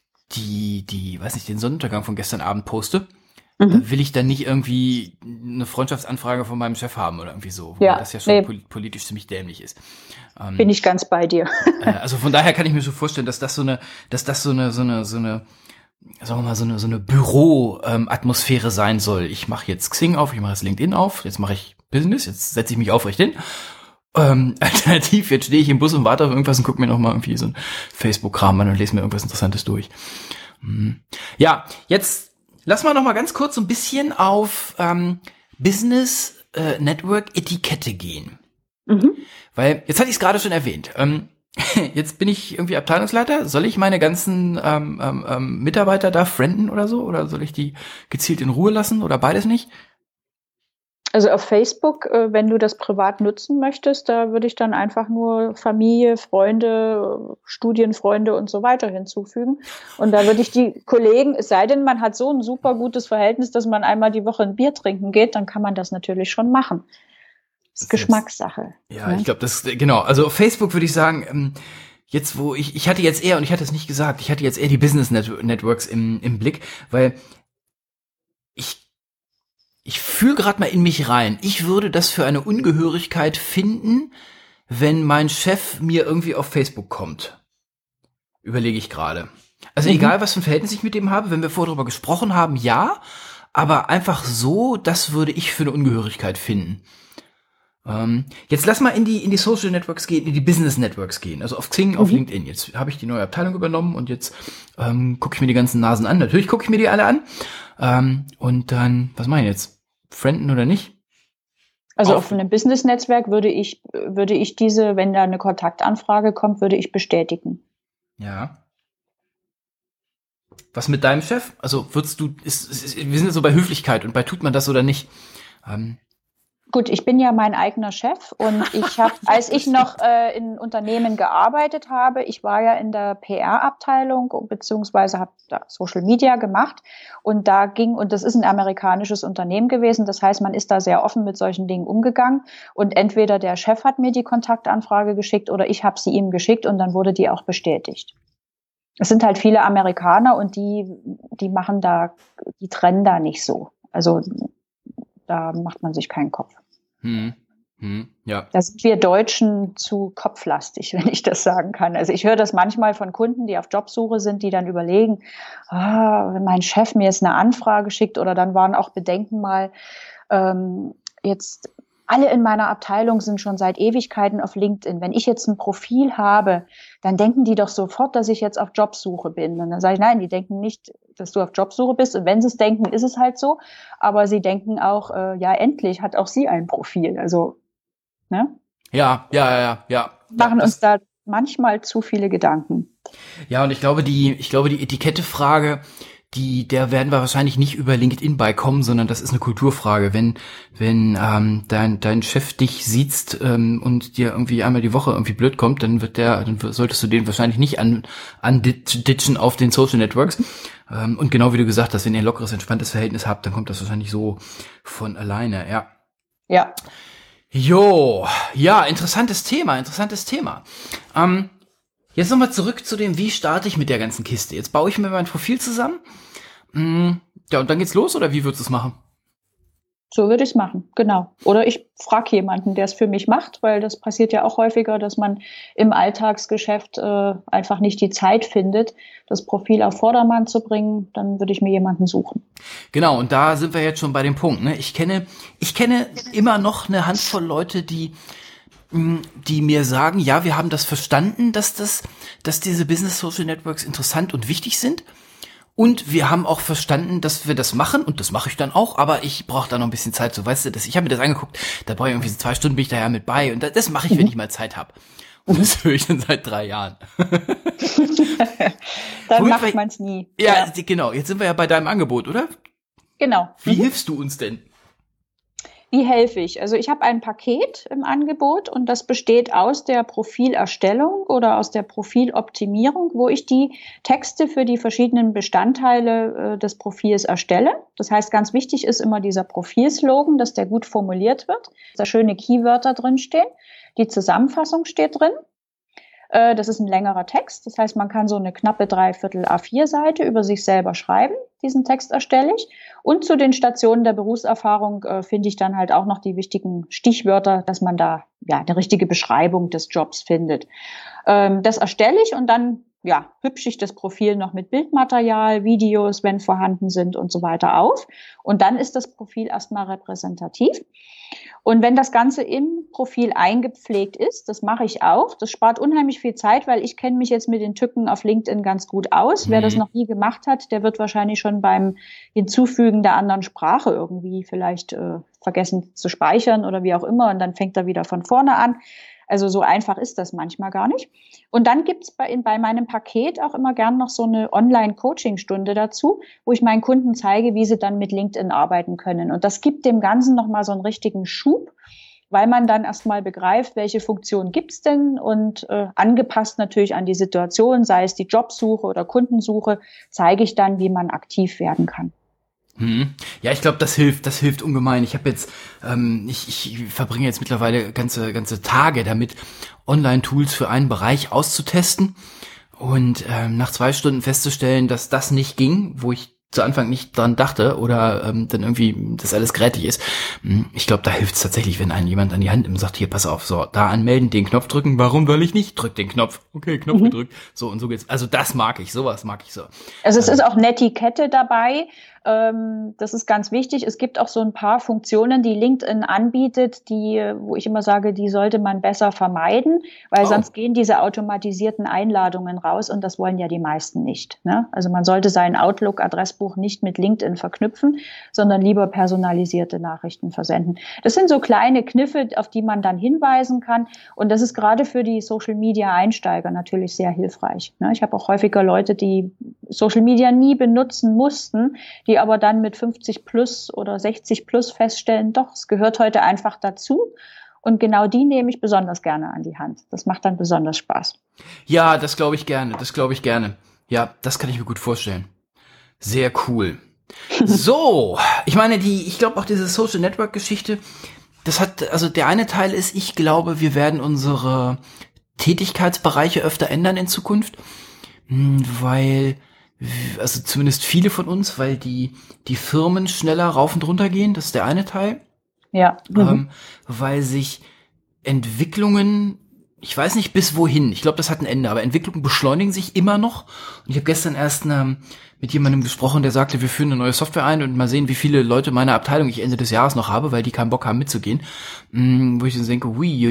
den Sonnenuntergang von gestern Abend poste, will ich dann nicht irgendwie eine Freundschaftsanfrage von meinem Chef haben oder irgendwie so, weil das ja schon politisch ziemlich dämlich ist. Bin ich ganz bei dir. Also von daher kann ich mir schon vorstellen, dass das so eine sagen wir mal, so eine Büro-Atmosphäre sein soll. Ich mache jetzt Xing auf, ich mache jetzt LinkedIn auf, jetzt mache ich Business, jetzt setze ich mich aufrecht hin. Alternativ, jetzt stehe ich im Bus und warte auf irgendwas und gucke mir nochmal irgendwie so ein Facebook-Kram an und lese mir irgendwas Interessantes durch. Ja, jetzt lass mal noch mal ganz kurz so ein bisschen auf Business Network Etikette gehen. Weil, jetzt hatte ich es gerade schon erwähnt, jetzt bin ich irgendwie Abteilungsleiter. Soll ich meine ganzen Mitarbeiter da frienden oder so? Oder soll ich die gezielt in Ruhe lassen oder beides nicht? Also auf Facebook, wenn du das privat nutzen möchtest, da würde ich dann einfach nur Familie, Freunde, Studienfreunde und so weiter hinzufügen. Und da würde ich die Kollegen, es sei denn, man hat so ein super gutes Verhältnis, dass man einmal die Woche ein Bier trinken geht, dann kann man das natürlich schon machen. Das ist Geschmackssache. Ja, ich glaube, genau. Also auf Facebook würde ich sagen, jetzt wo ich hatte jetzt eher, und ich hatte es nicht gesagt, ich hatte jetzt eher die Business Networks im Blick, weil ich fühle gerade mal in mich rein. Ich würde das für eine Ungehörigkeit finden, wenn mein Chef mir irgendwie auf Facebook kommt. Überlege ich gerade. Also egal, was für ein Verhältnis ich mit dem habe, wenn wir vorher darüber gesprochen haben, ja, aber einfach so, das würde ich für eine Ungehörigkeit finden. Jetzt lass mal in die Social Networks gehen, in die Business Networks gehen, also auf Xing, auf LinkedIn. Jetzt habe ich die neue Abteilung übernommen und jetzt gucke ich mir die ganzen Nasen an. Natürlich gucke ich mir die alle an. Und dann, was mache ich jetzt? Frienden oder nicht? Also auf einem Business-Netzwerk würde ich diese, wenn da eine Kontaktanfrage kommt, würde ich bestätigen. Ja. Was mit deinem Chef? Also wir sind jetzt so bei Höflichkeit und bei tut man das oder nicht? Gut, ich bin ja mein eigener Chef und ich habe, als ich noch in Unternehmen gearbeitet habe, ich war ja in der PR-Abteilung beziehungsweise habe da Social Media gemacht und und das ist ein amerikanisches Unternehmen gewesen, das heißt, man ist da sehr offen mit solchen Dingen umgegangen und entweder der Chef hat mir die Kontaktanfrage geschickt oder ich habe sie ihm geschickt und dann wurde die auch bestätigt. Es sind halt viele Amerikaner und die trennen da nicht so. Also da macht man sich keinen Kopf. Ja. Da sind wir Deutschen zu kopflastig, wenn ich das sagen kann. Also ich höre das manchmal von Kunden, die auf Jobsuche sind, die dann überlegen, wenn mein Chef mir jetzt eine Anfrage schickt oder dann waren auch Bedenken mal, jetzt alle in meiner Abteilung sind schon seit Ewigkeiten auf LinkedIn. Wenn ich jetzt ein Profil habe, dann denken die doch sofort, dass ich jetzt auf Jobsuche bin. Und dann sage ich, nein, die denken nicht, dass du auf Jobsuche bist. Und wenn sie es denken, ist es halt so. Aber sie denken auch, ja, endlich hat auch sie ein Profil. Also, ne? Ja. Machen uns da manchmal zu viele Gedanken. Ja, und ich glaube, die Etikettefrage, der werden wir wahrscheinlich nicht über LinkedIn beikommen, sondern das ist eine Kulturfrage. Wenn dein Chef dich siezt und dir irgendwie einmal die Woche irgendwie blöd kommt, dann solltest du den wahrscheinlich nicht anditchen auf den Social Networks. Und genau wie du gesagt hast, wenn ihr ein lockeres, entspanntes Verhältnis habt, dann kommt das wahrscheinlich so von alleine, ja. Ja. Jo, ja, interessantes Thema. Jetzt nochmal zurück zu dem, wie starte ich mit der ganzen Kiste? Jetzt baue ich mir mein Profil zusammen. Ja, und dann geht's los, oder wie würdest du es machen? So würde ich es machen, genau. Oder ich frage jemanden, der es für mich macht, weil das passiert ja auch häufiger, dass man im Alltagsgeschäft einfach nicht die Zeit findet, das Profil auf Vordermann zu bringen. Dann würde ich mir jemanden suchen. Genau, und da sind wir jetzt schon bei dem Punkt. Ne? Ich kenne immer noch eine Handvoll Leute, die mir sagen, ja, wir haben das verstanden, dass diese Business Social Networks interessant und wichtig sind. Und wir haben auch verstanden, dass wir das machen, und das mache ich dann auch, aber ich brauche da noch ein bisschen Zeit. So, weißt du, ich habe mir das angeguckt, da brauche ich irgendwie so 2 Stunden, bin ich da ja mit bei, und das mache ich, wenn ich mal Zeit habe. Und das höre ich dann seit 3 Jahren. Dann macht man es nie. Ja, genau. Jetzt sind wir ja bei deinem Angebot, oder? Genau. Wie hilfst du uns denn? Wie helfe ich? Also ich habe ein Paket im Angebot und das besteht aus der Profilerstellung oder aus der Profiloptimierung, wo ich die Texte für die verschiedenen Bestandteile des Profils erstelle. Das heißt, ganz wichtig ist immer dieser Profilslogan, dass der gut formuliert wird, dass da schöne Keywörter drinstehen. Die Zusammenfassung steht drin. Das ist ein längerer Text. Das heißt, man kann so eine knappe 3/4 A4-Seite über sich selber schreiben. Diesen Text erstelle ich. Und zu den Stationen der Berufserfahrung finde ich dann halt auch noch die wichtigen Stichwörter, dass man da eine richtige Beschreibung des Jobs findet. Das erstelle ich und dann hübsche ich das Profil noch mit Bildmaterial, Videos, wenn vorhanden sind und so weiter auf. Und dann ist das Profil erstmal repräsentativ. Und wenn das Ganze im Profil eingepflegt ist, das mache ich auch, das spart unheimlich viel Zeit, weil ich kenne mich jetzt mit den Tücken auf LinkedIn ganz gut aus. Wer das noch nie gemacht hat, der wird wahrscheinlich schon beim Hinzufügen der anderen Sprache irgendwie vielleicht vergessen zu speichern oder wie auch immer, und dann fängt er wieder von vorne an. Also so einfach ist das manchmal gar nicht. Und dann gibt's bei meinem Paket auch immer gern noch so eine Online-Coaching-Stunde dazu, wo ich meinen Kunden zeige, wie sie dann mit LinkedIn arbeiten können. Und das gibt dem Ganzen nochmal so einen richtigen Schub, weil man dann erstmal begreift, welche Funktionen gibt's denn, und angepasst natürlich an die Situation, sei es die Jobsuche oder Kundensuche, zeige ich dann, wie man aktiv werden kann. Ja, ich glaube, das hilft ungemein. Ich habe jetzt, ich verbringe jetzt mittlerweile ganze Tage damit, Online-Tools für einen Bereich auszutesten und nach 2 Stunden festzustellen, dass das nicht ging, wo ich zu Anfang nicht dran dachte oder dann irgendwie das alles gerätig ist. Ich glaube, da hilft es tatsächlich, wenn einen jemand an die Hand nimmt und sagt, hier, pass auf, so, da anmelden, den Knopf drücken, warum soll ich nicht? Drück den Knopf. Okay, Knopf gedrückt. So, und so geht's. Also das mag ich, sowas mag ich so. Also es ist auch Netiquette dabei. Das ist ganz wichtig. Es gibt auch so ein paar Funktionen, die LinkedIn anbietet, wo ich immer sage, die sollte man besser vermeiden, weil sonst gehen diese automatisierten Einladungen raus, und das wollen ja die meisten nicht, ne? Also man sollte sein Outlook-Adressbuch nicht mit LinkedIn verknüpfen, sondern lieber personalisierte Nachrichten versenden. Das sind so kleine Kniffe, auf die man dann hinweisen kann, und das ist gerade für die Social-Media-Einsteiger natürlich sehr hilfreich, ne? Ich habe auch häufiger Leute, die Social Media nie benutzen mussten, die aber dann mit 50 plus oder 60 plus feststellen, doch, es gehört heute einfach dazu. Und genau die nehme ich besonders gerne an die Hand. Das macht dann besonders Spaß. Ja, das glaube ich gerne. Ja, das kann ich mir gut vorstellen. Sehr cool. So, ich meine, ich glaube auch diese Social Network Geschichte, also der eine Teil ist, ich glaube, wir werden unsere Tätigkeitsbereiche öfter ändern in Zukunft, weil also zumindest viele von uns, weil die Firmen schneller rauf und runter gehen, das ist der eine Teil. Ja. Weil sich Entwicklungen, ich weiß nicht bis wohin, ich glaube, das hat ein Ende, aber Entwicklungen beschleunigen sich immer noch. Und ich habe gestern erst mit jemandem gesprochen, der sagte, wir führen eine neue Software ein und mal sehen, wie viele Leute meiner Abteilung ich Ende des Jahres noch habe, weil die keinen Bock haben mitzugehen. Wo ich dann denke,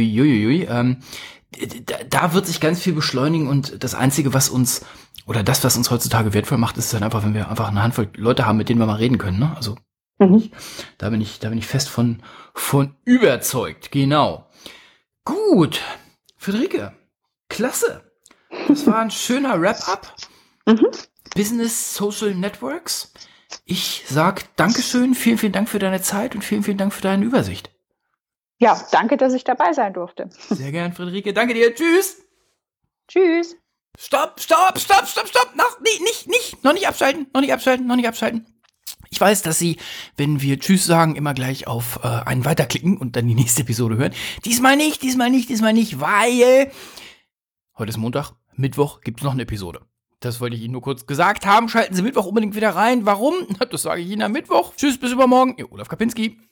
da wird sich ganz viel beschleunigen, und das Einzige, was uns heutzutage wertvoll macht, ist dann einfach, wenn wir einfach eine Handvoll Leute haben, mit denen wir mal reden können, ne? Also, da bin ich fest von überzeugt. Genau. Gut. Friederike. Klasse. Das war ein schöner Wrap-up. Business Social Networks. Ich sag Dankeschön. Vielen, vielen Dank für deine Zeit und vielen, vielen Dank für deine Übersicht. Ja, danke, dass ich dabei sein durfte. Sehr gern, Friederike. Danke dir. Tschüss. Tschüss. Stopp. Noch nicht abschalten. Ich weiß, dass Sie, wenn wir Tschüss sagen, immer gleich auf einen weiterklicken und dann die nächste Episode hören. Diesmal nicht, weil heute ist Montag, Mittwoch gibt es noch eine Episode. Das wollte ich Ihnen nur kurz gesagt haben. Schalten Sie Mittwoch unbedingt wieder rein. Warum? Das sage ich Ihnen am Mittwoch. Tschüss, bis übermorgen. Ihr Olaf Kapinski.